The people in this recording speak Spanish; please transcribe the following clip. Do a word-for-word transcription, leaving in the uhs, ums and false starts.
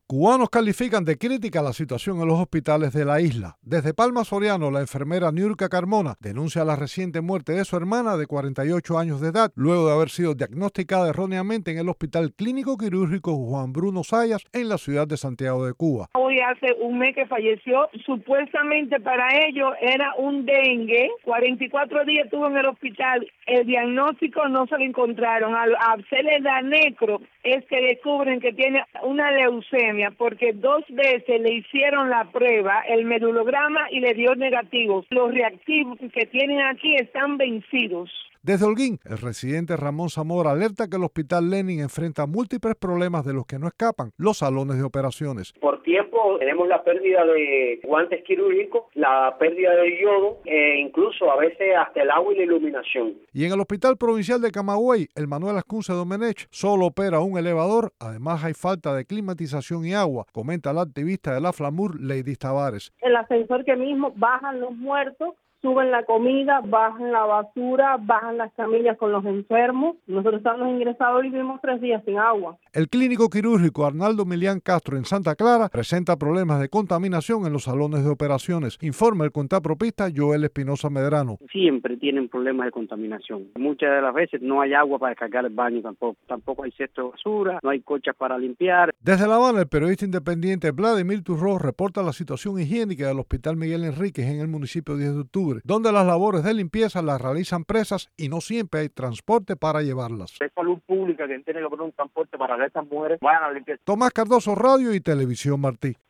Cubanos califican de crítica la situación en los hospitales de la isla. Desde Palma Soriano, la enfermera Niurka Carmona denuncia la reciente muerte de su hermana de cuarenta y ocho años de edad, luego de haber sido diagnosticada erróneamente en el Hospital Clínico Quirúrgico Juan Bruno Zayas en la ciudad de Santiago de Cuba. Hoy hace un mes que falleció, supuestamente para ellos era un dengue, cuarenta y cuatro días estuvo en el hospital, el diagnóstico no se lo encontraron, al hacerle la necro es que descubren que tiene una leucemia, porque dos veces le hicieron la prueba, el medulograma, y le dio negativo. Los reactivos que tienen aquí están vencidos. Desde Holguín, el residente Ramón Zamora alerta que el Hospital Lenin enfrenta múltiples problemas de los que no escapan los salones de operaciones. Por tiempo tenemos la pérdida de guantes quirúrgicos, la pérdida de yodo, e incluso a veces hasta el agua y la iluminación. Y en el Hospital Provincial de Camagüey, el Manuel Ascunce Domenech solo opera un elevador, además hay falta de climatización y agua, comenta la activista de la Flamur, Lady Tavares. El ascensor que mismo bajan los muertos, suben la comida, bajan la basura, bajan las camillas con los enfermos. Nosotros estamos ingresados y vivimos tres días sin agua. El clínico quirúrgico Arnaldo Milián Castro en Santa Clara presenta problemas de contaminación en los salones de operaciones, informa el contapropista Joel Espinosa Medrano. Siempre tienen problemas de contaminación. Muchas de las veces no hay agua para descargar el baño tampoco. Tampoco hay cesto de basura, no hay cochas para limpiar. Desde La Habana, el periodista independiente Vladimir Turró reporta la situación higiénica del Hospital Miguel Enríquez en el municipio diez de octubre, donde las labores de limpieza las realizan presas y no siempre hay transporte para llevarlas. Es salud pública que tiene que poner un transporte para que estas mujeres vayan a limpiar. Tomás Cardoso, Radio y Televisión Martí.